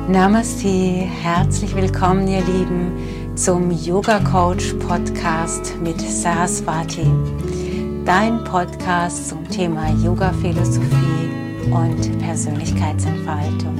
Namaste, herzlich willkommen ihr Lieben zum Yoga Coach Podcast mit Saraswati, dein Podcast zum Thema Yoga Philosophie und Persönlichkeitsentfaltung.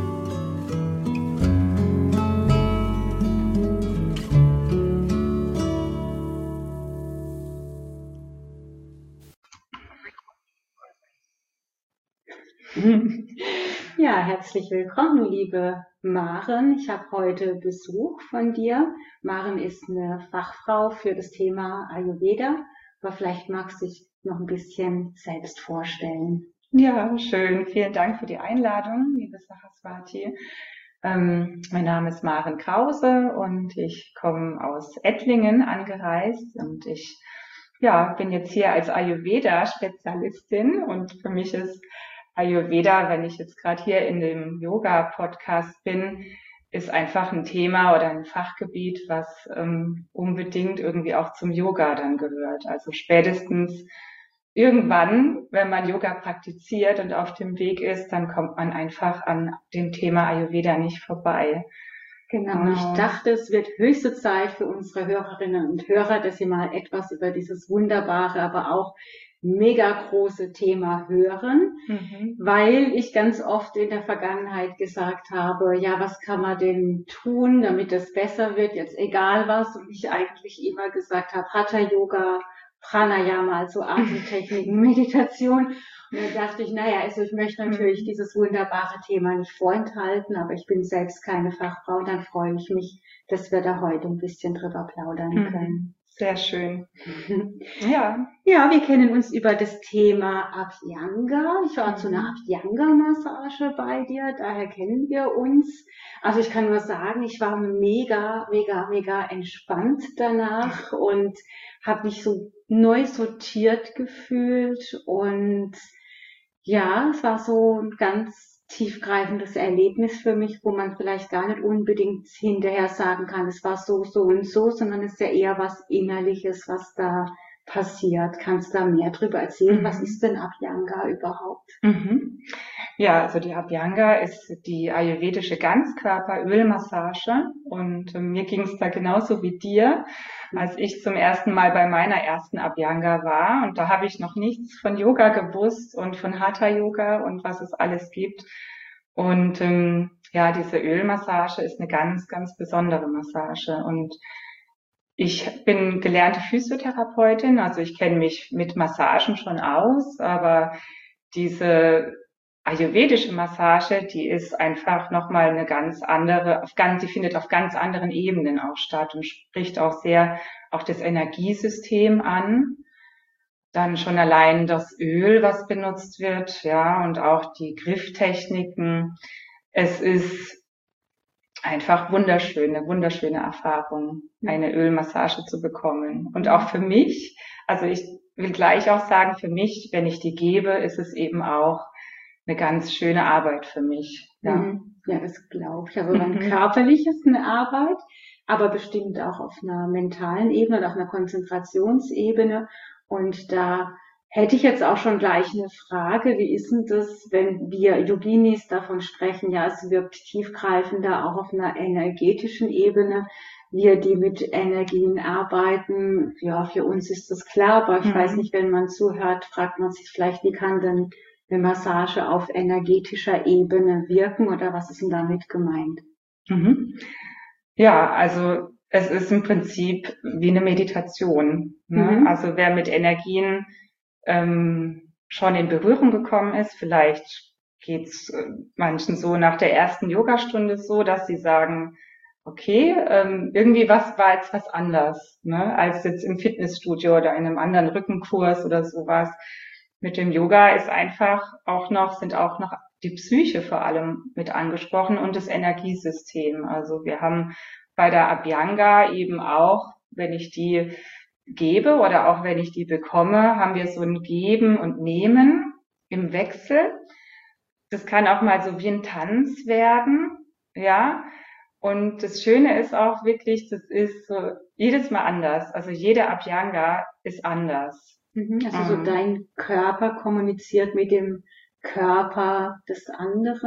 Ja, herzlich willkommen, liebe Maren. Ich habe heute Besuch von dir. Maren ist eine Fachfrau für das Thema Ayurveda, aber vielleicht magst du dich noch ein bisschen selbst vorstellen. Ja, schön. Vielen Dank für die Einladung, liebe Saraswati. Mein Name ist Maren Krause und ich komme aus Ettlingen angereist und ich bin jetzt hier als Ayurveda-Spezialistin und für mich ist Ayurveda, wenn ich jetzt gerade hier in dem Yoga-Podcast bin, ist einfach ein Thema oder ein Fachgebiet, was unbedingt irgendwie auch zum Yoga dann gehört. Also spätestens irgendwann, wenn man Yoga praktiziert und auf dem Weg ist, dann kommt man einfach an dem Thema Ayurveda nicht vorbei. Genau. Ich dachte, es wird höchste Zeit für unsere Hörerinnen und Hörer, dass sie mal etwas über dieses wunderbare, aber auch mega große Thema hören, weil ich ganz oft in der Vergangenheit gesagt habe, ja, was kann man denn tun, damit es besser wird, jetzt egal was, und ich eigentlich immer gesagt habe, Hatha Yoga, Pranayama, also Atemtechniken, Meditation. Und dann dachte ich, also ich möchte natürlich dieses wunderbare Thema nicht vorenthalten, aber ich bin selbst keine Fachfrau und dann freue ich mich, dass wir da heute ein bisschen drüber plaudern können. Sehr schön. Ja, wir kennen uns über das Thema Abhyanga. Ich war zu einer Abhyanga-Massage bei dir, daher kennen wir uns. Also ich kann nur sagen, ich war mega entspannt danach und habe mich so neu sortiert gefühlt und ja, es war so ein ganz tiefgreifendes Erlebnis für mich, wo man vielleicht gar nicht unbedingt hinterher sagen kann, es war so und so, sondern es ist ja eher was Innerliches, was da passiert. Kannst du da mehr drüber erzählen? Was ist denn Abhyanga überhaupt? Ja, also die Abhyanga ist die ayurvedische Ganzkörperölmassage und mir ging es da genauso wie dir, als ich zum ersten Mal bei meiner ersten Abhyanga war und da habe ich noch nichts von Yoga gewusst und von Hatha Yoga und was es alles gibt und diese Ölmassage ist eine ganz besondere Massage und ich bin gelernte Physiotherapeutin, also ich kenne mich mit Massagen schon aus, aber diese ayurvedische Massage, die ist einfach nochmal eine ganz andere, die findet auf ganz anderen Ebenen auch statt und spricht auch sehr auch das Energiesystem an. Dann schon allein das Öl, was benutzt wird, ja, und auch die Grifftechniken. Es ist einfach eine wunderschöne Erfahrung, eine Ölmassage zu bekommen. Und auch für mich, also ich will gleich auch sagen, für mich, wenn ich die gebe, ist es eben auch eine ganz schöne Arbeit für mich. Ja, Das glaube ich. Also rein körperlich ist eine Arbeit, aber bestimmt auch auf einer mentalen Ebene oder auf einer Konzentrationsebene. Und da hätte ich jetzt auch schon gleich eine Frage. Wie ist denn das, wenn wir Yoginis davon sprechen? Ja, es wirkt tiefgreifender auch auf einer energetischen Ebene. Wir, die mit Energien arbeiten, ja, für uns ist das klar, aber ich weiß nicht, wenn man zuhört, fragt man sich vielleicht, wie kann denn eine Massage auf energetischer Ebene wirken oder was ist denn damit gemeint? Ja, also es ist im Prinzip wie eine Meditation. Ne? Also wer mit Energien schon in Berührung gekommen ist, vielleicht geht's manchen so nach der ersten Yogastunde so, dass sie sagen, okay, irgendwie war jetzt was anders, ne, als jetzt im Fitnessstudio oder in einem anderen Rückenkurs oder sowas. Mit dem Yoga ist sind auch noch die Psyche vor allem mit angesprochen und das Energiesystem. Also wir haben bei der Abhyanga eben auch, wenn ich die gebe oder auch wenn ich die bekomme, haben wir so ein Geben und Nehmen im Wechsel. Das kann auch mal so wie ein Tanz werden, ja. Und das Schöne ist auch wirklich, das ist so jedes Mal anders. Also jede Abhyanga ist anders. Also so dein Körper kommuniziert mit dem Körper des anderen?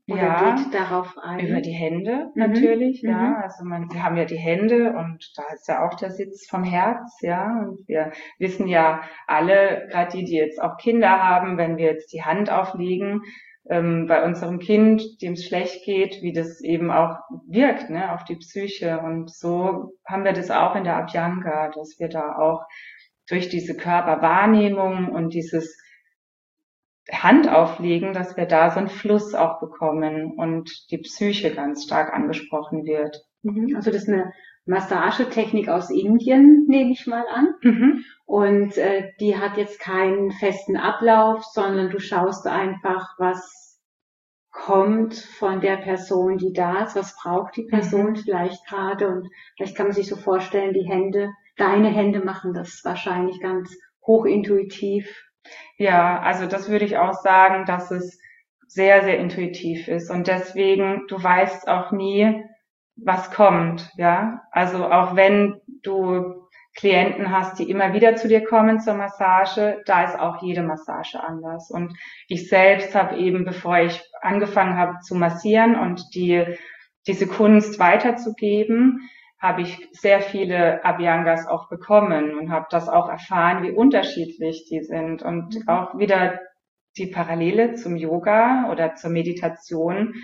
Oder geht darauf ein? Über die Hände natürlich, ja. Also wir haben ja die Hände und da ist ja auch der Sitz vom Herz, ja. Und wir wissen ja alle, gerade die jetzt auch Kinder haben, wenn wir jetzt die Hand auflegen, bei unserem Kind, dem es schlecht geht, wie das eben auch wirkt, ne, auf die Psyche. Und so haben wir das auch in der Abhyanga, dass wir da auch durch diese Körperwahrnehmung und dieses Hand auflegen, dass wir da so einen Fluss auch bekommen und die Psyche ganz stark angesprochen wird. Also das ist eine Massagetechnik aus Indien, nehme ich mal an. Und die hat jetzt keinen festen Ablauf, sondern du schaust einfach, was kommt von der Person, die da ist, was braucht die Person vielleicht gerade. Und vielleicht kann man sich so vorstellen, deine Hände machen das wahrscheinlich ganz hochintuitiv. Ja, also das würde ich auch sagen, dass es sehr, sehr intuitiv ist. Und deswegen, du weißt auch nie, was kommt, ja. Also auch wenn du Klienten hast, die immer wieder zu dir kommen zur Massage, da ist auch jede Massage anders. Und ich selbst habe eben, bevor ich angefangen habe zu massieren und diese Kunst weiterzugeben, habe ich sehr viele Abhyangas auch bekommen und habe das auch erfahren, wie unterschiedlich die sind und auch wieder die Parallele zum Yoga oder zur Meditation.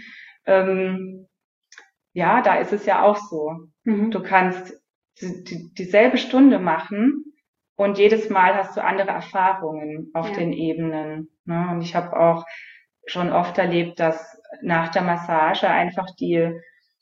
Ja, da ist es ja auch so. Du kannst dieselbe Stunde machen und jedes Mal hast du andere Erfahrungen auf den Ebenen. Ne? Und ich habe auch schon oft erlebt, dass nach der Massage einfach die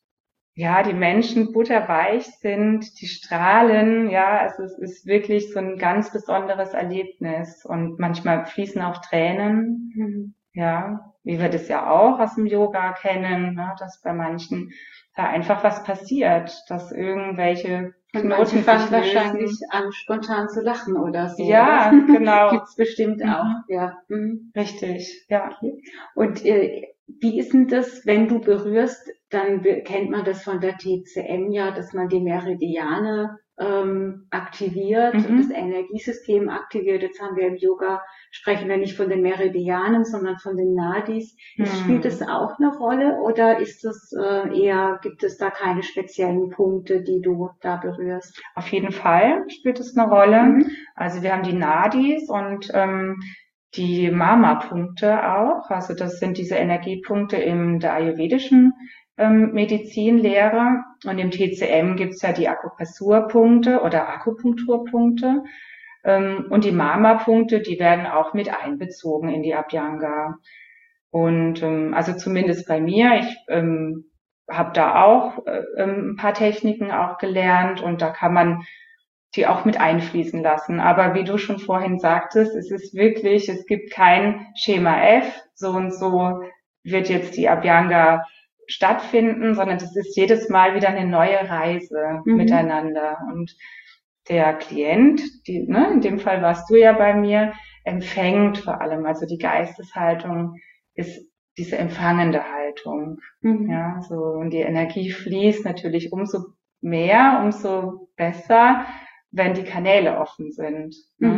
Menschen butterweich sind, die strahlen, ja, also es ist wirklich so ein ganz besonderes Erlebnis und manchmal fließen auch Tränen, ja, wie wir das ja auch aus dem Yoga kennen, ne, dass bei manchen da einfach was passiert, dass irgendwelche Knoten fangen wahrscheinlich an, spontan zu lachen oder so. Ja, genau. Gibt's bestimmt auch, ja. Richtig, ja. Okay. Und wie ist denn das, wenn du berührst, dann kennt man das von der TCM ja, dass man die Meridiane aktiviert und das Energiesystem aktiviert. Jetzt haben wir im Yoga, sprechen wir nicht von den Meridianen, sondern von den Nadis. Spielt das auch eine Rolle oder ist das gibt es da keine speziellen Punkte, die du da berührst? Auf jeden Fall spielt es eine Rolle. Also wir haben die Nadis und die Mama-Punkte auch. Also das sind diese Energiepunkte in der ayurvedischen Medizinlehre. Und im TCM gibt's ja die Akupressurpunkte oder Akupunkturpunkte. Und die Mama-Punkte, die werden auch mit einbezogen in die Abhyanga. Und also zumindest bei mir, ich habe da auch ein paar Techniken auch gelernt und da kann man die auch mit einfließen lassen. Aber wie du schon vorhin sagtest, es gibt kein Schema F, so und so wird jetzt die Abhyanga stattfinden, sondern das ist jedes Mal wieder eine neue Reise miteinander. Und der Klient, in dem Fall warst du ja bei mir, empfängt vor allem, also die Geisteshaltung ist diese empfangende Haltung. Ja, so, und die Energie fließt natürlich umso mehr, umso besser, wenn die Kanäle offen sind.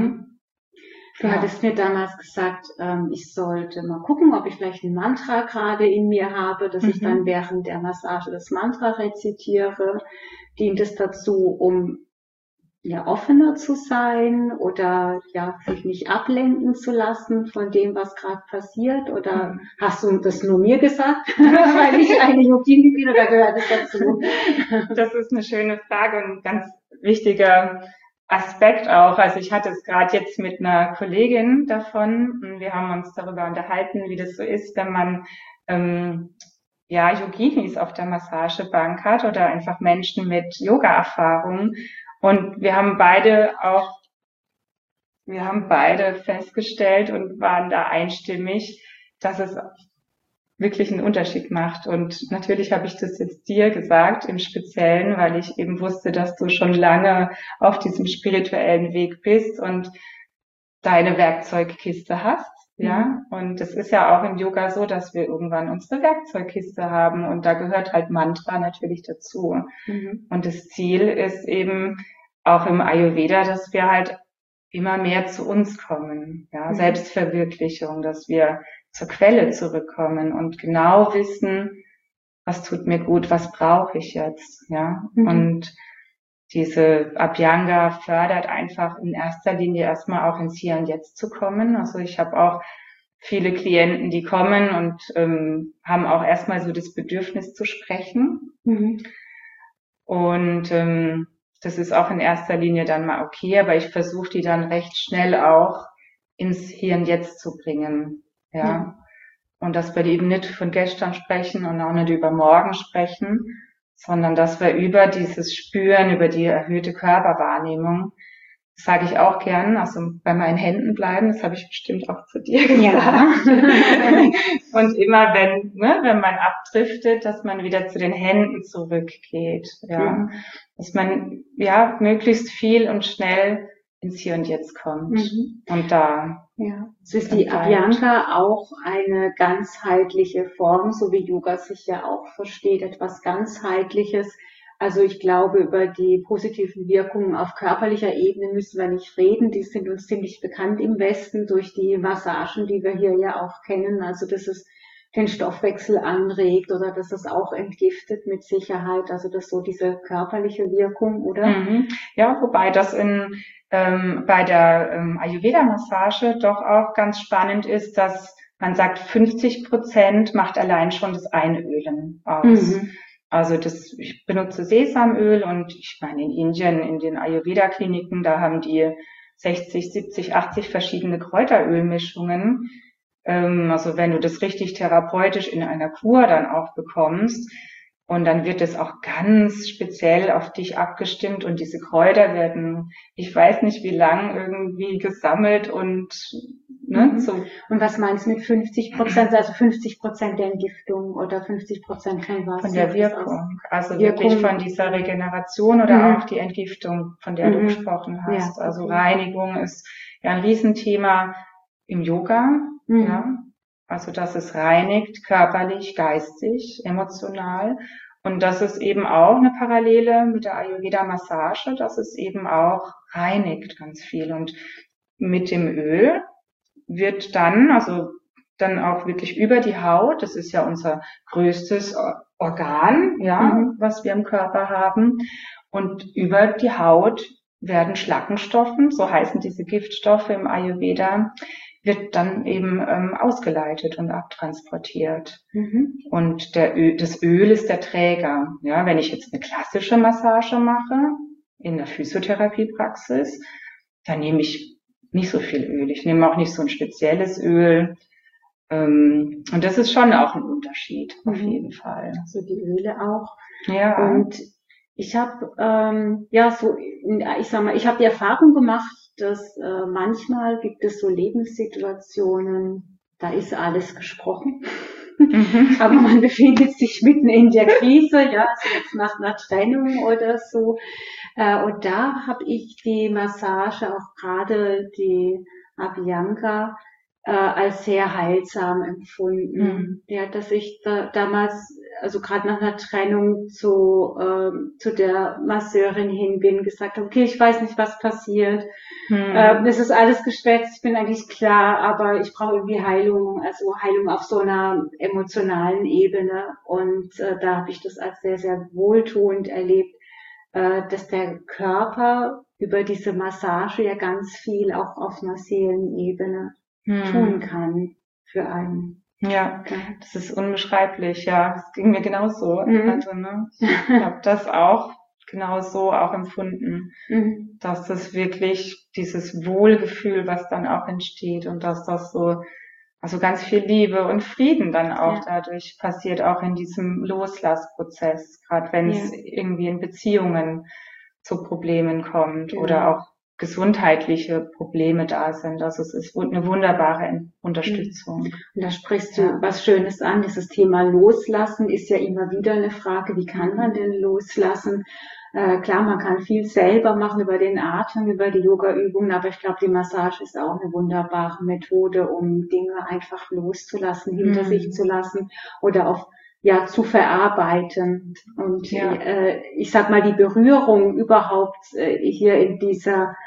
Du hattest mir damals gesagt, ich sollte mal gucken, ob ich vielleicht ein Mantra gerade in mir habe, dass ich dann während der Massage das Mantra rezitiere. Dient es dazu, um offener zu sein oder sich nicht ablenken zu lassen von dem, was gerade passiert? Oder hast du das nur mir gesagt, weil ich eine Yogini bin, oder gehört es dazu? Das ist eine schöne Frage und ein ganz wichtiger Aspekt auch. Also ich hatte es gerade jetzt mit einer Kollegin davon und wir haben uns darüber unterhalten, wie das so ist, wenn man Yoginis auf der Massagebank hat oder einfach Menschen mit Yoga-Erfahrung. Und wir haben beide festgestellt und waren da einstimmig, dass es wirklich einen Unterschied macht. Und natürlich habe ich das jetzt dir gesagt, im Speziellen, weil ich eben wusste, dass du schon lange auf diesem spirituellen Weg bist und deine Werkzeugkiste hast. Ja, und es ist ja auch im Yoga so, dass wir irgendwann unsere Werkzeugkiste haben und da gehört halt Mantra natürlich dazu. Und das Ziel ist eben auch im Ayurveda, dass wir halt immer mehr zu uns kommen, Selbstverwirklichung, dass wir zur Quelle zurückkommen und genau wissen, was tut mir gut, was brauche ich jetzt, ja. Und diese Abhyanga fördert einfach in erster Linie erstmal auch ins Hier und Jetzt zu kommen. Also ich habe auch viele Klienten, die kommen und haben auch erstmal so das Bedürfnis zu sprechen. Und das ist auch in erster Linie dann mal okay, aber ich versuche die dann recht schnell auch ins Hier und Jetzt zu bringen, ja. Und dass wir eben nicht von gestern sprechen und auch nicht über morgen sprechen, sondern dass wir über dieses Spüren, über die erhöhte Körperwahrnehmung, das sage ich auch gern, also bei meinen Händen bleiben, das habe ich bestimmt auch zu dir gesagt. Ja. Und immer wenn man abdriftet, dass man wieder zu den Händen zurückgeht, ja. Dass man, ja, möglichst viel und schnell ins Hier und Jetzt kommt. Und da. Ja. So ist die Abhyanga auch eine ganzheitliche Form, so wie Yoga sich ja auch versteht, etwas ganzheitliches. Also ich glaube, über die positiven Wirkungen auf körperlicher Ebene müssen wir nicht reden. Die sind uns ziemlich bekannt im Westen durch die Massagen, die wir hier ja auch kennen. Also dass es den Stoffwechsel anregt oder dass es auch entgiftet mit Sicherheit. Also das ist so diese körperliche Wirkung, oder? Ja, wobei das bei der Ayurveda-Massage doch auch ganz spannend ist, dass man sagt, 50% macht allein schon das Einölen aus. Also ich benutze Sesamöl und ich meine in Indien, in den Ayurveda-Kliniken, da haben die 60, 70, 80 verschiedene Kräuterölmischungen. Also wenn du das richtig therapeutisch in einer Kur dann auch bekommst, und dann wird es auch ganz speziell auf dich abgestimmt und diese Kräuter werden, ich weiß nicht wie lang, irgendwie gesammelt und so. Und was meinst du mit 50%? Also 50% der Entgiftung oder 50% von was? Von der Wirkung. Also wirklich von dieser Regeneration oder auch die Entgiftung, von der du gesprochen hast. Ja, also Reinigung ist ja ein Riesenthema im Yoga, ja. Also, dass es reinigt, körperlich, geistig, emotional. Und das ist eben auch eine Parallele mit der Ayurveda-Massage, dass es eben auch reinigt ganz viel. Und mit dem Öl wird dann auch wirklich über die Haut, das ist ja unser größtes Organ, ja, was wir im Körper haben. Und über die Haut werden Schlackenstoffen, so heißen diese Giftstoffe im Ayurveda, wird dann eben ausgeleitet und abtransportiert. Und das Öl ist der Träger. Ja, wenn ich jetzt eine klassische Massage mache, in der Physiotherapiepraxis, dann nehme ich nicht so viel Öl. Ich nehme auch nicht so ein spezielles Öl. Und das ist schon auch ein Unterschied, auf jeden Fall. Also die Öle auch. Ja. Und ich habe, ich habe die Erfahrung gemacht, dass manchmal gibt es so Lebenssituationen, da ist alles gesprochen, aber man befindet sich mitten in der Krise, ja, also jetzt nach einer Trennung oder so. Und da habe ich die Massage, auch gerade die Abhyanga, als sehr heilsam empfunden. Ja, dass ich damals, also gerade nach einer Trennung zu der Masseurin hin bin, gesagt habe, okay, ich weiß nicht, was passiert. Es ist alles geschwätzt, ich bin eigentlich klar, aber ich brauche irgendwie Heilung, also Heilung auf so einer emotionalen Ebene. Und da habe ich das als sehr, sehr wohltuend erlebt, dass der Körper über diese Massage ja ganz viel auch auf einer Seelenebene tun kann für einen. Ja, das ist unbeschreiblich, ja. Das ging mir genauso. Also, ich habe das auch genauso auch empfunden, dass das wirklich dieses Wohlgefühl, was dann auch entsteht und dass das so, also ganz viel Liebe und Frieden dann auch dadurch passiert, auch in diesem Loslassprozess, gerade wenn es irgendwie in Beziehungen zu Problemen kommt oder auch gesundheitliche Probleme da sind. Also es ist eine wunderbare Unterstützung. Und da sprichst du was Schönes an. Dieses Thema Loslassen ist ja immer wieder eine Frage, wie kann man denn loslassen? Klar, man kann viel selber machen über den Atem, über die Yoga-Übungen, aber ich glaube, die Massage ist auch eine wunderbare Methode, um Dinge einfach loszulassen, hinter sich zu lassen oder auch zu verarbeiten. Und ich sag mal, die Berührung überhaupt hier in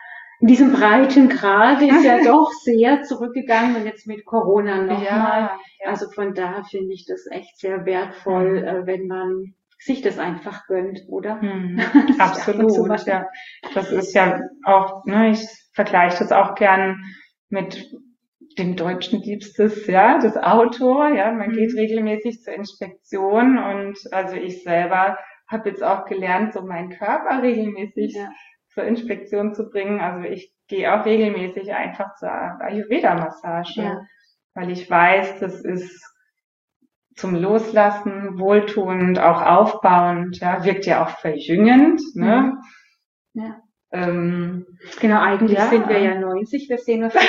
in diesem breiten Grad ist ja doch sehr zurückgegangen und jetzt mit Corona nochmal. Ja. Also von daher finde ich das echt sehr wertvoll, wenn man sich das einfach gönnt, oder? Absolut, ja. Das ist ja auch, ne, ich vergleiche das auch gern mit dem Deutschen Liebstes, ja, das Auto, ja, man geht regelmäßig zur Inspektion und also ich selber habe jetzt auch gelernt, so meinen Körper regelmäßig zur Inspektion zu bringen. Also ich gehe auch regelmäßig einfach zur Ayurveda-Massage, weil ich weiß, das ist zum Loslassen, wohltuend, auch aufbauend, ja, wirkt ja auch verjüngend, ne? Ja. Genau, eigentlich sind wir ja 90, wir sehen uns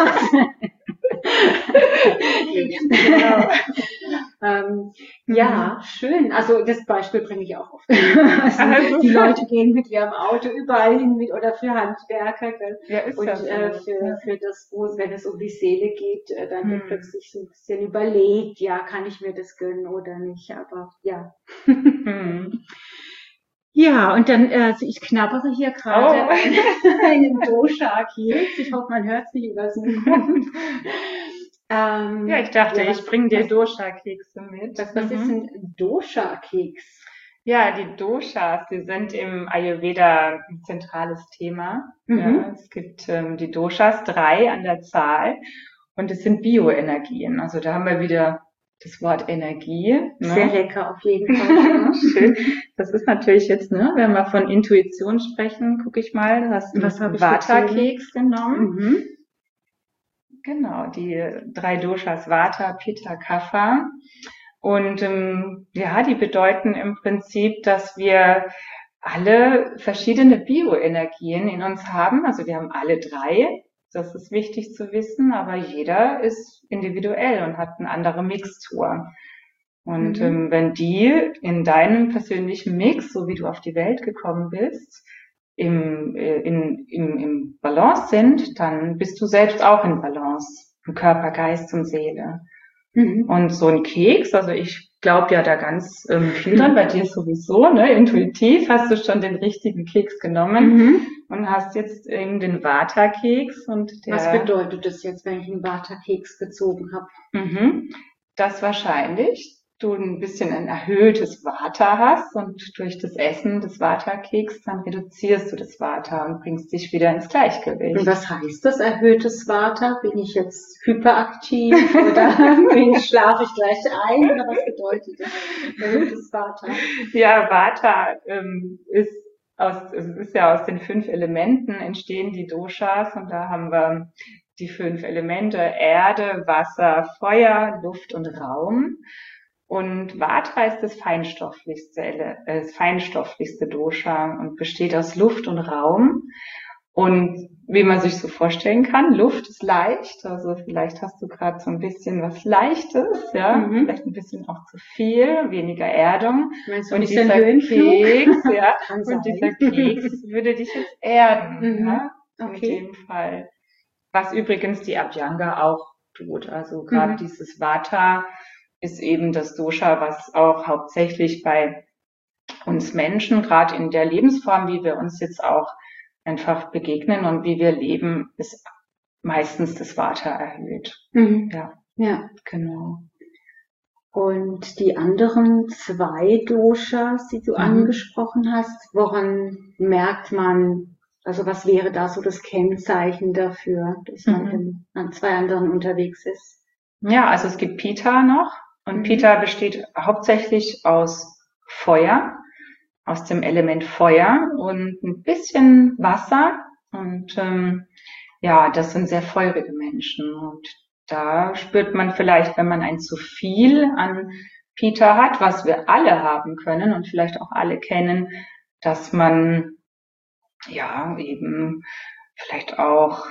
ja, schön. Also das Beispiel bringe ich auch oft. Also die Leute gehen mit ihrem Auto überall hin mit oder für Handwerker. Und für das, wenn es um die Seele geht, dann wird plötzlich so ein bisschen überlegt, ja, kann ich mir das gönnen oder nicht. Aber ja. Ja, und dann, ich knabbere hier gerade einen Dosha-Keks. Ich hoffe, man hört es nicht über das Mikro. Ja, ich dachte, ich bringe dir Dosha-Kekse mit. Was ist ein Dosha-Keks? Ja, die Doshas, die sind im Ayurveda ein zentrales Thema. Ja, es gibt die Doshas, 3 an der Zahl, und es sind Bioenergien. Also da haben wir wieder das Wort Energie. Sehr lecker, auf jeden Fall. Schön. Das ist natürlich jetzt, ne, wenn wir von Intuition sprechen, gucke ich mal, du hast einen Vata-Keks genommen. Genau, die 3 Doshas, Vata, Pitta, Kapha. Und die bedeuten im Prinzip, dass wir alle verschiedene Bioenergien in uns haben. Also wir haben alle 3. Das ist wichtig zu wissen, aber jeder ist individuell und hat eine andere Mixtur. Und wenn die in deinem persönlichen Mix, so wie du auf die Welt gekommen bist, im Balance sind, dann bist du selbst auch in Balance, im Körper, Geist und Seele. Und so ein Keks, also ich glaube ja da ganz viel dran, bei dir sowieso, ne? Intuitiv hast du schon den richtigen Keks genommen und hast jetzt eben den Vata-Keks. Was bedeutet das jetzt, wenn ich einen Vata-Keks gezogen habe? Dass wahrscheinlich du ein bisschen ein erhöhtes Vata hast und durch das Essen des Vata-Keks dann reduzierst du das Vata und bringst dich wieder ins Gleichgewicht. Und was heißt das, erhöhtes Vata? Bin ich jetzt hyperaktiv oder schlafe ich gleich ein? Oder was bedeutet das, erhöhtes Vata? Ja, Vata ist ja aus den 5 Elementen entstehen die Doshas, und da haben wir die 5 Elemente: Erde, Wasser, Feuer, Luft und Raum. Und Vata ist das feinstofflichste Dosha und besteht aus Luft und Raum. Und wie man sich so vorstellen kann, Luft ist leicht, also vielleicht hast du gerade so ein bisschen was Leichtes, ja, vielleicht ein bisschen auch zu viel, weniger Erdung. Meinst du, und dieser Keks, dieser Keks würde dich jetzt erden, ja, in dem Fall. Was übrigens die Abhyanga auch tut, also gerade dieses Vata ist eben das Dosha, was auch hauptsächlich bei uns Menschen, gerade in der Lebensform, wie wir uns jetzt auch einfach begegnen und wie wir leben, ist meistens das Vata erhöht. Ja, genau. Und die anderen 2 Doshas, die du angesprochen hast, woran merkt man, also was wäre da so das Kennzeichen dafür, dass man an 2 anderen unterwegs ist? Ja, also es gibt Pitta noch. Und Pitta besteht hauptsächlich aus Feuer, aus dem Element Feuer und ein bisschen Wasser. Und das sind sehr feurige Menschen. Und da spürt man vielleicht, wenn man ein zu viel an Pitta hat, was wir alle haben können und vielleicht auch alle kennen, dass man eben vielleicht auch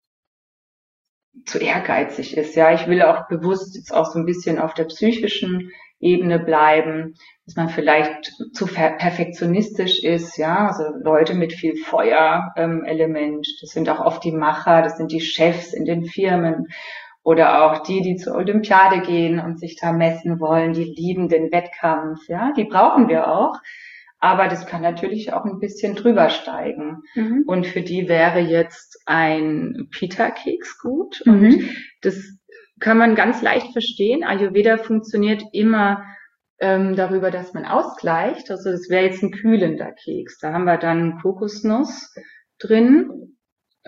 zu ehrgeizig ist. Ja, ich will auch bewusst jetzt auch so ein bisschen auf der psychischen Ebene bleiben, dass man vielleicht zu perfektionistisch ist. Ja, also Leute mit viel Feuer-Element, das sind auch oft die Macher, das sind die Chefs in den Firmen oder auch die zur Olympiade gehen und sich da messen wollen, die lieben den Wettkampf. Ja, die brauchen wir auch. Aber das kann natürlich auch ein bisschen drüber steigen. Mhm. Und für die wäre jetzt ein Pita-Keks gut. Und das kann man ganz leicht verstehen. Ayurveda funktioniert immer darüber, dass man ausgleicht. Also das wäre jetzt ein kühlender Keks. Da haben wir dann Kokosnuss drin.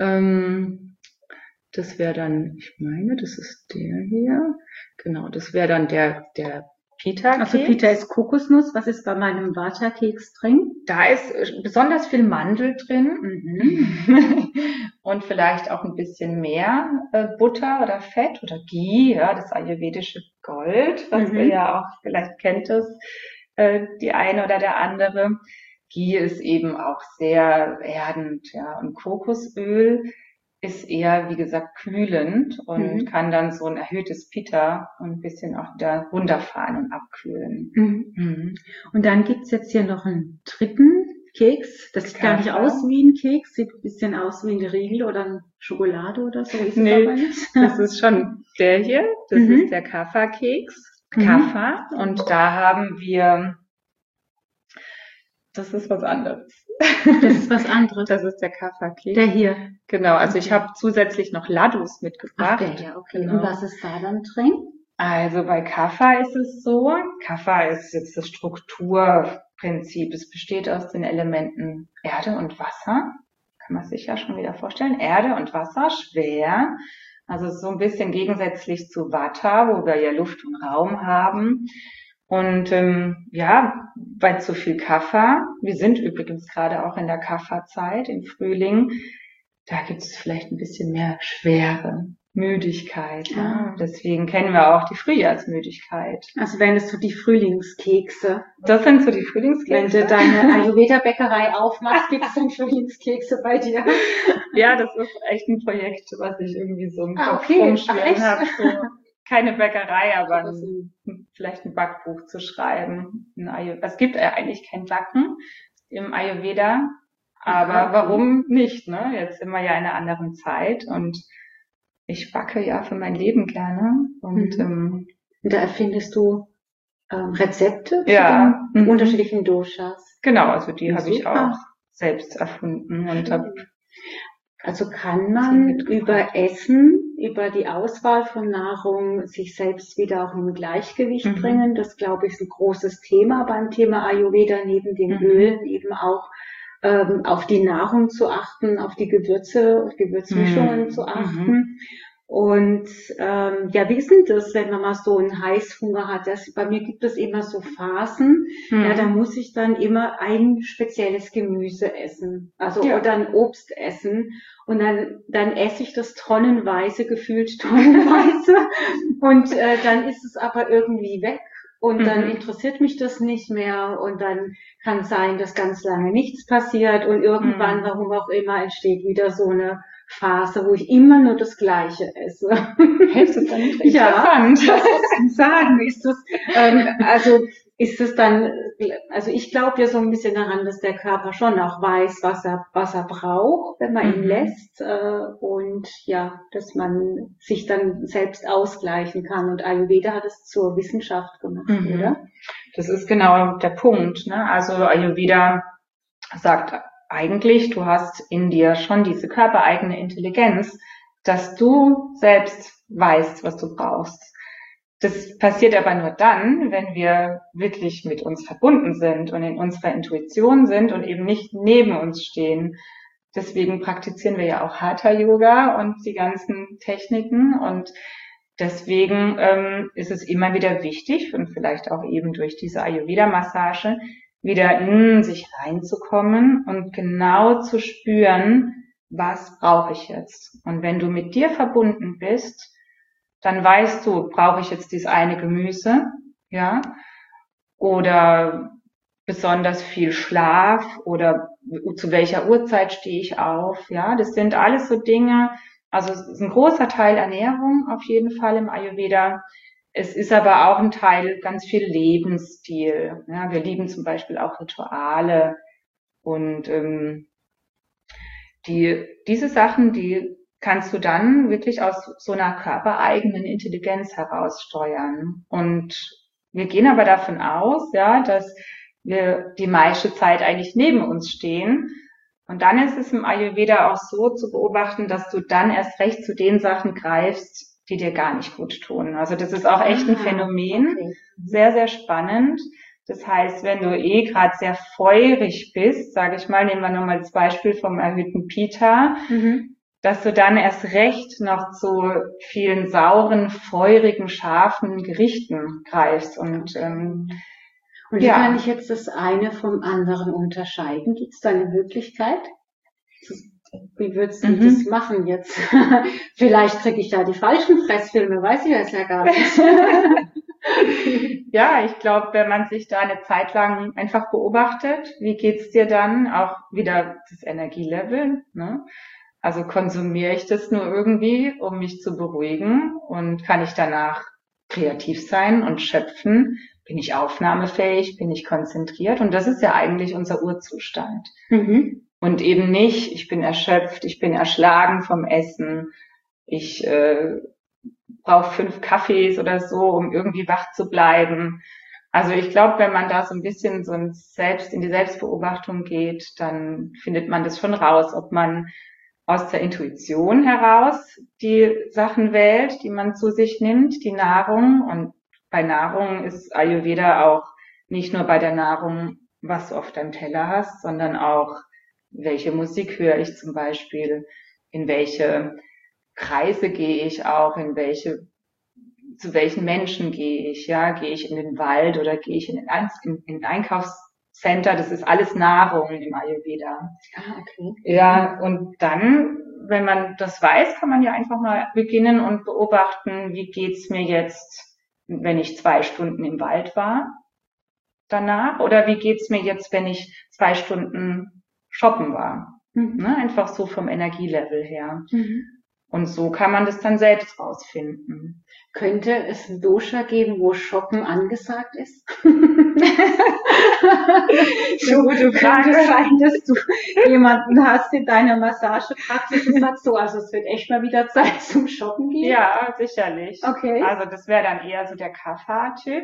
Das wäre dann, ich meine, das ist der hier. Genau, das wäre dann der Pita-Keks. Also Pita ist Kokosnuss. Was ist bei meinem Vata-Keks drin? Da ist besonders viel Mandel drin und vielleicht auch ein bisschen mehr Butter oder Fett oder Ghee, ja, das ayurvedische Gold, was wir ja auch, vielleicht kennt es die eine oder der andere. Ghee ist eben auch sehr erdend, ja, und Kokosöl ist eher, wie gesagt, kühlend und kann dann so ein erhöhtes Pitta und ein bisschen auch wieder runterfahren und abkühlen. Und dann gibt's jetzt hier noch einen dritten Keks. Das sieht gar nicht aus wie ein Keks, sieht ein bisschen aus wie ein Riegel oder eine Schokolade oder so. Ist nee, aber nicht. Das ist schon der hier. Das ist der Kapha-Keks. Kapha. Und da haben wir, das ist was anderes. Das ist was anderes. Das ist der Kapha-Keks. Der hier. Genau, also ich habe zusätzlich noch Laddus mitgebracht. Ach, der, okay. Genau. Und was ist da dann drin? Also bei Kapha ist es so, Kapha ist jetzt das Strukturprinzip. Es besteht aus den Elementen Erde und Wasser. Kann man sich ja schon wieder vorstellen. Erde und Wasser, schwer. Also so ein bisschen gegensätzlich zu Vata, wo wir ja Luft und Raum haben. Und ja, bei zu viel Kapha, wir sind übrigens gerade auch in der Kapha-Zeit, im Frühling, da gibt es vielleicht ein bisschen mehr Schwere, Müdigkeit. Ja. Deswegen kennen wir auch die Frühjahrsmüdigkeit. Also wären es so die Frühlingskekse. Das sind so die Frühlingskekse. Wenn du deine Ayurveda-Bäckerei aufmachst, gibt es dann Frühlingskekse bei dir. Ja, das ist echt ein Projekt, was ich irgendwie so im Kopf rumschwirren habe. So, keine Bäckerei, aber vielleicht ein Backbuch zu schreiben. Es gibt ja eigentlich kein Backen im Ayurveda, aber warum nicht? Ne? Jetzt sind wir ja in einer anderen Zeit und ich backe ja für mein Leben gerne. Und da erfindest du Rezepte zu den unterschiedlichen Doshas. Genau, also die habe ich auch selbst erfunden und habe. Also kann man über Essen, über die Auswahl von Nahrung sich selbst wieder auch im Gleichgewicht bringen. Das, glaube ich, ist ein großes Thema beim Thema Ayurveda, neben den Ölen eben auch auf die Nahrung zu achten, auf die Gewürze, Gewürzmischungen zu achten. Und ja, wie ist denn das, wenn man mal so einen Heißhunger hat? Bei mir gibt es immer so Phasen, ja, da muss ich dann immer ein spezielles Gemüse essen, also oder ein Obst essen. Und dann esse ich das gefühlt tonnenweise. Und dann ist es aber irgendwie weg. Und dann interessiert mich das nicht mehr und dann kann sein, dass ganz lange nichts passiert und irgendwann, warum auch immer, entsteht wieder so eine Phase, wo ich immer nur das Gleiche esse. Hältst du dann nicht interessant? Ja, was soll ich sagen? Ist es dann, also ich glaube ja so ein bisschen daran, dass der Körper schon auch weiß, was er braucht, wenn man ihn lässt, und ja, dass man sich dann selbst ausgleichen kann. Und Ayurveda hat es zur Wissenschaft gemacht, oder? Das ist genau der Punkt, ne? Also Ayurveda sagt eigentlich, du hast in dir schon diese körpereigene Intelligenz, dass du selbst weißt, was du brauchst. Das passiert aber nur dann, wenn wir wirklich mit uns verbunden sind und in unserer Intuition sind und eben nicht neben uns stehen. Deswegen praktizieren wir ja auch Hatha-Yoga und die ganzen Techniken und deswegen ist es immer wieder wichtig und vielleicht auch eben durch diese Ayurveda-Massage wieder in sich reinzukommen und genau zu spüren, was brauche ich jetzt. Und wenn du mit dir verbunden bist, dann weißt du, brauche ich jetzt dieses eine Gemüse, ja, oder besonders viel Schlaf oder zu welcher Uhrzeit stehe ich auf, ja, das sind alles so Dinge, also es ist ein großer Teil Ernährung auf jeden Fall im Ayurveda. Es ist aber auch ein Teil ganz viel Lebensstil. Ja, wir lieben zum Beispiel auch Rituale und diese Sachen, die kannst du dann wirklich aus so einer körpereigenen Intelligenz heraus steuern. Und wir gehen aber davon aus, ja, dass wir die meiste Zeit eigentlich neben uns stehen. Und dann ist es im Ayurveda auch so zu beobachten, dass du dann erst recht zu den Sachen greifst, die dir gar nicht gut tun. Also das ist auch echt ein Phänomen, okay. Sehr, sehr spannend. Das heißt, wenn du gerade sehr feurig bist, sage ich mal, nehmen wir nochmal das Beispiel vom erhöhten Pitta, dass du dann erst recht noch zu vielen sauren, feurigen, scharfen Gerichten greifst. Und wie kann ich jetzt das eine vom anderen unterscheiden? Gibt es da eine Möglichkeit? Wie würdest du das machen jetzt? Vielleicht kriege ich da die falschen Fressfilme, weiß ich das ja gar nicht. Ja, ich glaube, wenn man sich da eine Zeit lang einfach beobachtet, wie geht's dir dann? Auch wieder das Energielevel, ne? Also konsumiere ich das nur irgendwie, um mich zu beruhigen, und kann ich danach kreativ sein und schöpfen? Bin ich aufnahmefähig? Bin ich konzentriert? Und das ist ja eigentlich unser Urzustand. Und eben nicht, ich bin erschöpft, ich bin erschlagen vom Essen, ich brauche 5 Kaffees oder so, um irgendwie wach zu bleiben. Also ich glaube, wenn man da so ein bisschen so in die Selbstbeobachtung geht, dann findet man das schon raus, ob man aus der Intuition heraus die Sachen wählt, die man zu sich nimmt, die Nahrung. Und bei Nahrung ist Ayurveda auch nicht nur bei der Nahrung, was du auf deinem Teller hast, sondern auch, welche Musik höre ich zum Beispiel, in welche Kreise gehe ich auch, zu welchen Menschen gehe ich, ja, gehe ich in den Wald oder gehe ich in ein Einkaufscenter, das ist alles Nahrung im Ayurveda. Okay. Ja, und dann, wenn man das weiß, kann man ja einfach mal beginnen und beobachten, wie geht's mir jetzt, wenn ich 2 Stunden im Wald war danach, oder wie geht's mir jetzt, wenn ich 2 Stunden shoppen war. Ne? Einfach so vom Energielevel her. Und so kann man das dann selbst rausfinden. Könnte es ein Dosha geben, wo Shoppen angesagt ist? So, du könnte sein, dass du jemanden hast in deiner Massagepraxis und sagst so, also es wird echt mal wieder Zeit zum Shoppen gehen. Ja, sicherlich. Okay. Also das wäre dann eher so der Kapha-Typ.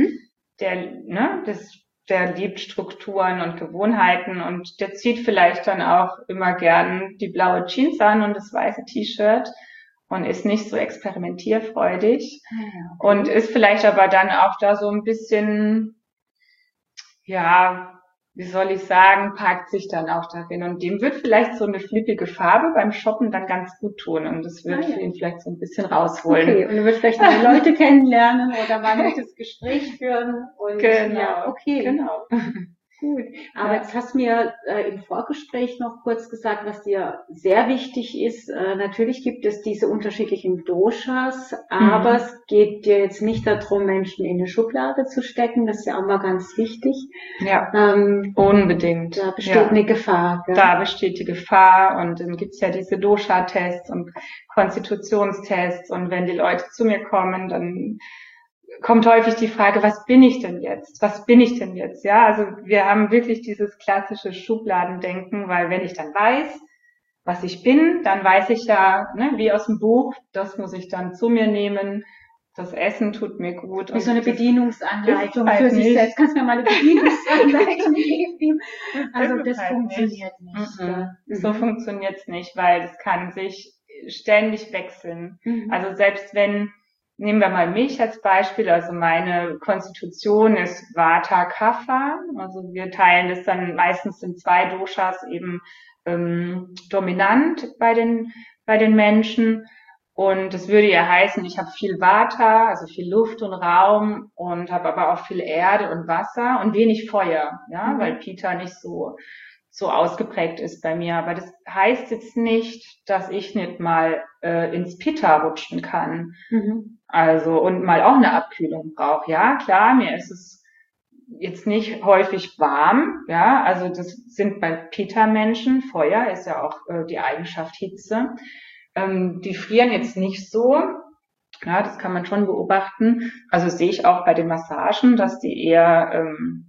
Der liebt Strukturen und Gewohnheiten, und der zieht vielleicht dann auch immer gern die blaue Jeans an und das weiße T-Shirt und ist nicht so experimentierfreudig. Und ist vielleicht aber dann auch da so ein bisschen, ja, wie soll ich sagen, parkt sich dann auch darin, und dem wird vielleicht so eine flippige Farbe beim Shoppen dann ganz gut tun, und das wird für ihn vielleicht so ein bisschen rausholen. Okay, und du wirst vielleicht neue Leute kennenlernen oder mal ein nettes Gespräch führen. Und genau, ja, okay. Genau. Gut, aber jetzt hast du mir im Vorgespräch noch kurz gesagt, was dir sehr wichtig ist. Natürlich gibt es diese unterschiedlichen Doshas, aber es geht dir jetzt nicht darum, Menschen in eine Schublade zu stecken. Das ist ja auch mal ganz wichtig. Ja, unbedingt. Da besteht eine Gefahr. Gell? Da besteht die Gefahr, und dann gibt's ja diese Dosha-Tests und Konstitutionstests, und wenn die Leute zu mir kommen, dann kommt häufig die Frage, was bin ich denn jetzt? Was bin ich denn jetzt? Ja, also wir haben wirklich dieses klassische Schubladendenken, weil wenn ich dann weiß, was ich bin, dann weiß ich ja, ne, wie aus dem Buch, das muss ich dann zu mir nehmen. Das Essen tut mir gut. Wie so eine Bedienungsanleitung für sich selbst. Kannst du mir mal eine Bedienungsanleitung geben? Also das funktioniert nicht. So funktioniert's nicht, weil das kann sich ständig wechseln. Also selbst wenn, nehmen wir mal mich als Beispiel, also meine Konstitution ist Vata Kapha, also wir teilen das dann meistens in 2 Doshas eben dominant bei den Menschen, und das würde ja heißen, ich habe viel Vata, also viel Luft und Raum, und habe aber auch viel Erde und Wasser und wenig Feuer, ja, weil Pitta nicht so ausgeprägt ist bei mir. Aber das heißt jetzt nicht, dass ich nicht mal ins Pitta rutschen kann. Also, und mal auch eine Abkühlung brauche. Ja, klar, mir ist es jetzt nicht häufig warm. Ja, also das sind bei Pitta-Menschen, Feuer ist ja auch die Eigenschaft Hitze. Die frieren jetzt nicht so. Ja, das kann man schon beobachten. Also sehe ich auch bei den Massagen, dass die eher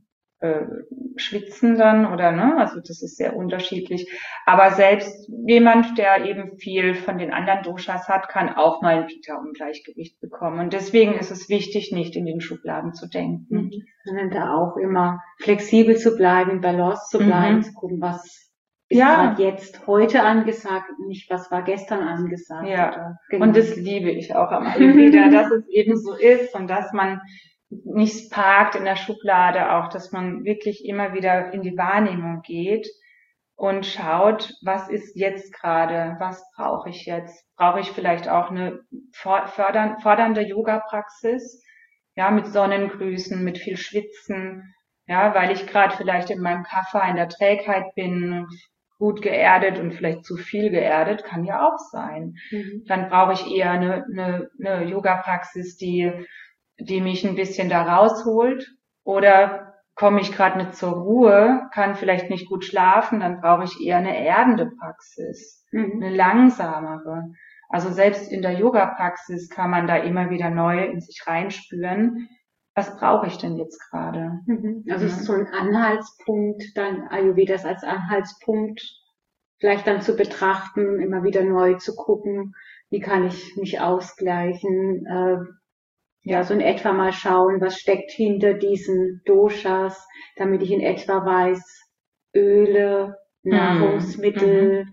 schwitzen dann oder ne, also das ist sehr unterschiedlich. Aber selbst jemand, der eben viel von den anderen Doshas hat, kann auch mal ein Pitta-Ungleichgewicht bekommen. Und deswegen ist es wichtig, nicht in den Schubladen zu denken. Und da auch immer flexibel zu bleiben, in Balance zu bleiben, zu gucken, was ist gerade jetzt heute angesagt und nicht, was war gestern angesagt. Ja, oder, genau. Und das liebe ich auch am Ayurveda, dass es eben so ist und dass man nicht parkt in der Schublade, auch, dass man wirklich immer wieder in die Wahrnehmung geht und schaut, was ist jetzt gerade, was brauche ich jetzt? Brauche ich vielleicht auch eine fordernde Yoga-Praxis, ja, mit Sonnengrüßen, mit viel Schwitzen, ja, weil ich gerade vielleicht in meinem Kapha in der Trägheit bin, gut geerdet und vielleicht zu viel geerdet, kann ja auch sein. Dann brauche ich eher eine Yoga-Praxis, die mich ein bisschen da rausholt, oder komme ich gerade nicht zur Ruhe, kann vielleicht nicht gut schlafen, dann brauche ich eher eine erdende Praxis, eine langsamere. Also selbst in der Yoga-Praxis kann man da immer wieder neu in sich reinspüren. Was brauche ich denn jetzt gerade? Also es ist so ein Anhaltspunkt, dann Ayurvedas als Anhaltspunkt vielleicht dann zu betrachten, immer wieder neu zu gucken, wie kann ich mich ausgleichen, so in etwa mal schauen, was steckt hinter diesen Doshas, damit ich in etwa weiß, Öle, Nahrungsmittel,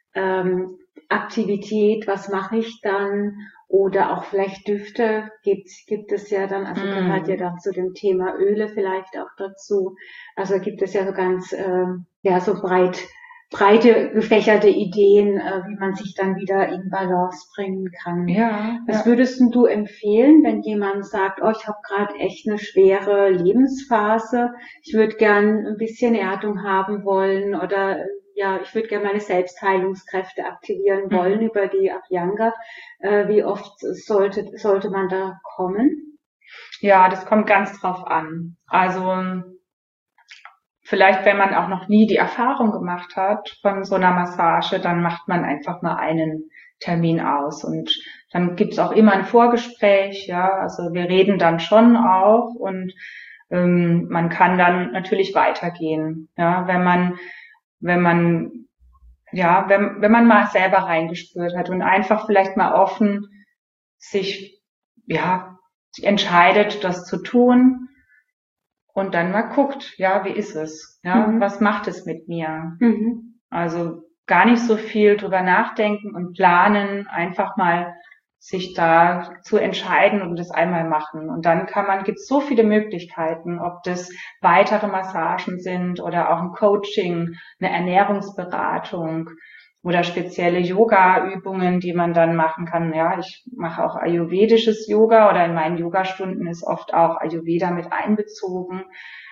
Aktivität, was mache ich dann, oder auch vielleicht Düfte gibt es ja dann, also gehört ja dann zu dem Thema Öle vielleicht auch dazu, also gibt es ja so ganz, so breite gefächerte Ideen, wie man sich dann wieder in Balance bringen kann. Was würdest du empfehlen, wenn jemand sagt, ich habe gerade echt eine schwere Lebensphase, ich würde gern ein bisschen Erdung haben wollen, oder ich würde gerne meine Selbstheilungskräfte aktivieren wollen über die Abhyanga. Wie oft sollte man da kommen? Ja, das kommt ganz drauf an. Also vielleicht, wenn man auch noch nie die Erfahrung gemacht hat von so einer Massage, dann macht man einfach mal einen Termin aus. Und dann gibt's auch immer ein Vorgespräch, ja. Also wir reden dann schon auch, und man kann dann natürlich weitergehen, ja, wenn man mal selber reingespürt hat und einfach vielleicht mal offen sich entscheidet, das zu tun. Und dann mal guckt, wie ist es? Ja, was macht es mit mir? Also gar nicht so viel drüber nachdenken und planen, einfach mal sich da zu entscheiden und das einmal machen. Und dann gibt's so viele Möglichkeiten, ob das weitere Massagen sind oder auch ein Coaching, eine Ernährungsberatung oder spezielle Yoga-Übungen, die man dann machen kann. Ja, ich mache auch ayurvedisches Yoga, oder in meinen Yogastunden ist oft auch Ayurveda mit einbezogen.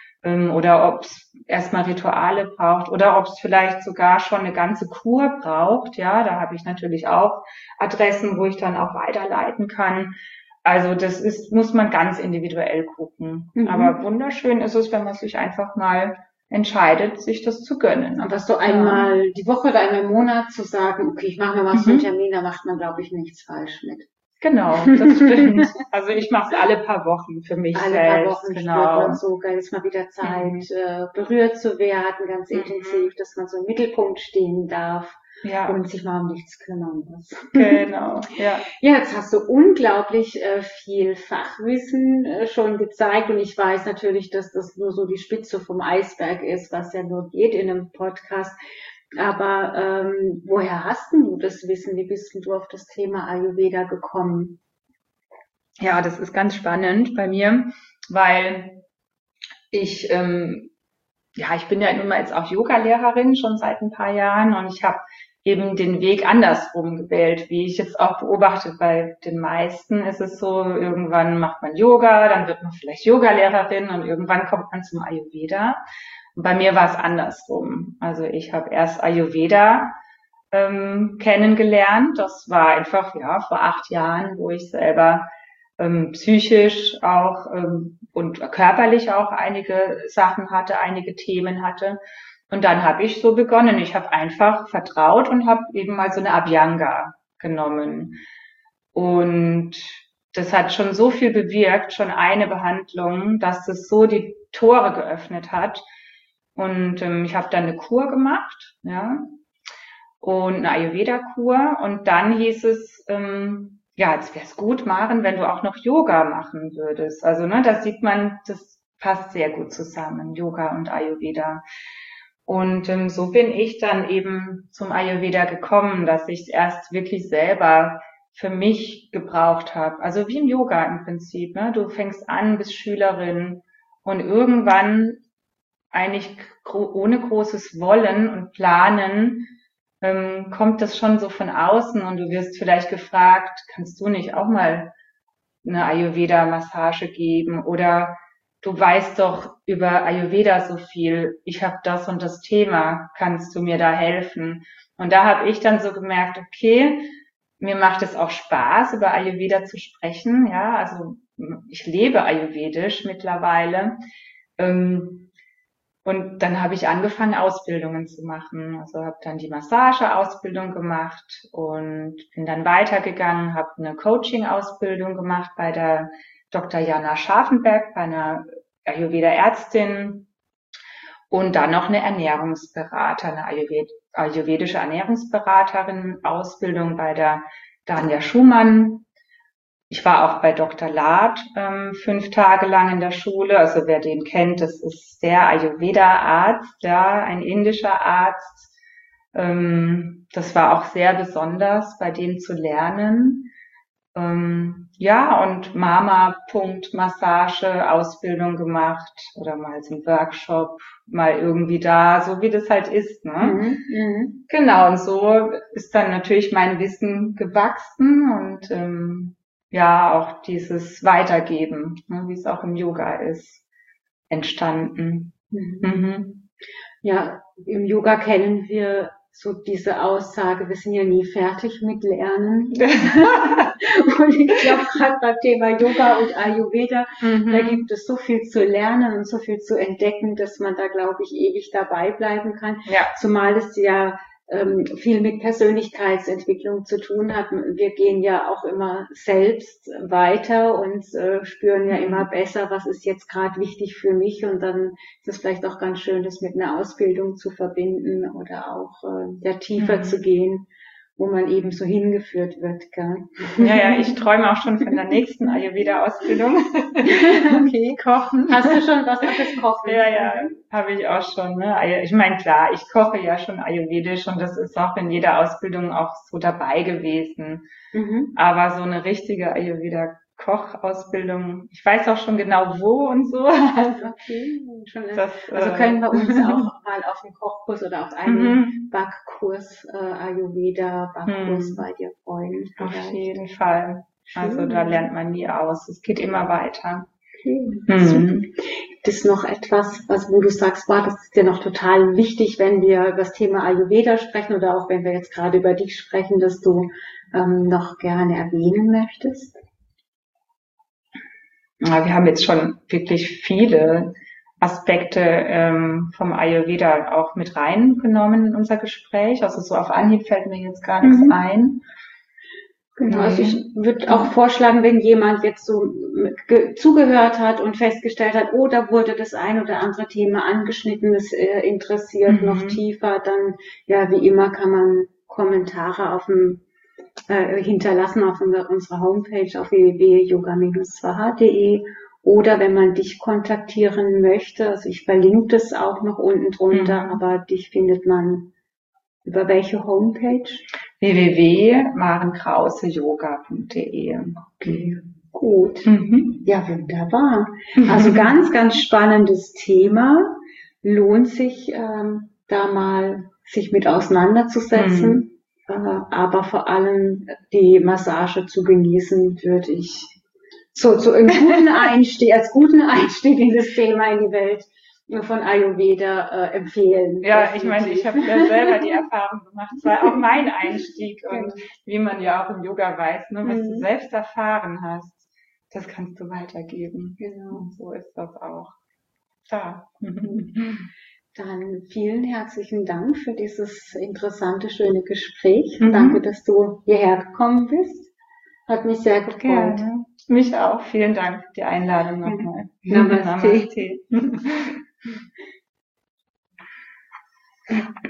Oder ob es erstmal Rituale braucht oder ob es vielleicht sogar schon eine ganze Kur braucht. Ja, da habe ich natürlich auch Adressen, wo ich dann auch weiterleiten kann. Also muss man ganz individuell gucken. Aber wunderschön ist es, wenn man sich einfach mal entscheidet, sich das zu gönnen. Aber so einmal die Woche oder einmal im Monat zu sagen, okay, ich mache mir mal so einen Termin, da macht man, glaube ich, nichts falsch mit. Genau, das stimmt. Also ich mache es alle paar Wochen für mich selbst. Alle paar Wochen spürt man so, geil, ist mal wieder Zeit, berührt zu werden, ganz intensiv, dass man so im Mittelpunkt stehen darf. Und sich mal um nichts kümmern muss. Genau, ja. Ja, jetzt hast du unglaublich viel Fachwissen schon gezeigt, und ich weiß natürlich, dass das nur so die Spitze vom Eisberg ist, was ja nur geht in einem Podcast. Aber woher hast denn du das Wissen? Wie bist denn du auf das Thema Ayurveda gekommen? Ja, das ist ganz spannend bei mir, weil ich bin ja nun mal jetzt auch Yoga-Lehrerin schon seit ein paar Jahren, und ich habe eben den Weg andersrum gewählt, wie ich jetzt auch beobachte. Bei den meisten ist es so, irgendwann macht man Yoga, dann wird man vielleicht Yoga-Lehrerin und irgendwann kommt man zum Ayurveda. Und bei mir war es andersrum. Also ich habe erst Ayurveda kennengelernt. Das war einfach vor 8 Jahren, wo ich selber psychisch auch und körperlich auch einige Sachen hatte, einige Themen hatte. Und dann habe ich so begonnen. Ich habe einfach vertraut und habe eben mal so eine Abhyanga genommen. Und das hat schon so viel bewirkt, schon eine Behandlung, dass das so die Tore geöffnet hat. Und ich habe dann eine Kur gemacht, ja, und eine Ayurveda-Kur. Und dann hieß es, jetzt wäre es gut, Maren, wenn du auch noch Yoga machen würdest. Also, ne, da sieht man, das passt sehr gut zusammen, Yoga und Ayurveda. Und so bin ich dann eben zum Ayurveda gekommen, dass ich es erst wirklich selber für mich gebraucht habe. Also wie im Yoga im Prinzip, ne? Du fängst an, bist Schülerin und irgendwann eigentlich ohne großes Wollen und Planen kommt das schon so von außen und du wirst vielleicht gefragt, kannst du nicht auch mal eine Ayurveda-Massage geben oder du weißt doch über Ayurveda so viel, ich habe das und das Thema, kannst du mir da helfen? Und da habe ich dann so gemerkt, okay, mir macht es auch Spaß, über Ayurveda zu sprechen, ja, also ich lebe ayurvedisch mittlerweile. Und dann habe ich angefangen, Ausbildungen zu machen. Also habe dann die Massageausbildung gemacht und bin dann weitergegangen, habe eine Coaching-Ausbildung gemacht bei der Dr. Jana Scharfenberg, bei einer Ayurveda-Ärztin und dann noch eine Ernährungsberater, eine ayurvedische Ernährungsberaterin, Ausbildung bei der Danja Schumann. Ich war auch bei Dr. Lad 5 Tage lang in der Schule. Also wer den kennt, das ist der Ayurveda-Arzt, ja, ein indischer Arzt. Das war auch sehr besonders, bei dem zu lernen. Und Mama-Massage Ausbildung gemacht oder mal so ein Workshop, mal irgendwie da, so wie das halt ist, ne? Genau, und so ist dann natürlich mein Wissen gewachsen und auch dieses Weitergeben, ne, wie es auch im Yoga ist, entstanden. Ja, im Yoga kennen wir so diese Aussage, wir sind ja nie fertig mit Lernen. Und ich glaube, gerade beim Thema Yoga und Ayurveda, da gibt es so viel zu lernen und so viel zu entdecken, dass man da, glaube ich, ewig dabei bleiben kann. Ja. Zumal es ja viel mit Persönlichkeitsentwicklung zu tun hat. Wir gehen ja auch immer selbst weiter und spüren ja immer besser, was ist jetzt gerade wichtig für mich, und dann ist es vielleicht auch ganz schön, das mit einer Ausbildung zu verbinden oder auch tiefer zu gehen, wo man eben so hingeführt wird, gell? Ja, ich träume auch schon von der nächsten Ayurveda-Ausbildung. Okay. Kochen. Hast du schon was auf das Kochen? Ja, habe ich auch schon. Ne? Ich meine, klar, ich koche ja schon ayurvedisch und das ist auch in jeder Ausbildung auch so dabei gewesen. Aber so eine richtige Ayurveda-Kochausbildung, ich weiß auch schon genau wo und so. Okay, also können wir uns auch mal auf einen Kochkurs oder auf einen Backkurs, Ayurveda-Backkurs bei dir freuen. Auf jeden Fall. Also da lernt man nie aus. Es geht immer weiter. Okay, super. Gibt es noch etwas, wo du sagst, das ist dir noch total wichtig, wenn wir über das Thema Ayurveda sprechen oder auch wenn wir jetzt gerade über dich sprechen, dass du noch gerne erwähnen möchtest? Ja, wir haben jetzt schon wirklich viele Aspekte vom Ayurveda auch mit reingenommen in unser Gespräch. Also so auf Anhieb fällt mir jetzt gar nichts ein. Genau, also ich würde auch vorschlagen, wenn jemand jetzt so zugehört hat und festgestellt hat, da wurde das ein oder andere Thema angeschnitten, das interessiert noch tiefer, dann, wie immer kann man Kommentare hinterlassen auf unserer Homepage auf www.yoga-swaha.de, oder wenn man dich kontaktieren möchte, also ich verlinke das auch noch unten drunter, aber dich findet man über welche Homepage? www.marenkrauseyoga.de. Okay, gut. Ja, wunderbar. Also ganz, ganz spannendes Thema. Lohnt sich, da mal sich mit auseinanderzusetzen. Aber vor allem die Massage zu genießen, würde ich so einen guten Einstieg, als guten Einstieg in das Thema, in die Welt von Ayurveda empfehlen. Ja, ich meine, ich habe ja selber die Erfahrung gemacht. Es war auch mein Einstieg und wie man ja auch im Yoga weiß, ne, was du selbst erfahren hast, das kannst du weitergeben. Genau. Und so ist das auch. Da. Dann vielen herzlichen Dank für dieses interessante, schöne Gespräch. Danke, dass du hierher gekommen bist. Hat mich sehr gefreut. Gerne. Mich auch. Vielen Dank für die Einladung nochmal. Namaste. Namaste.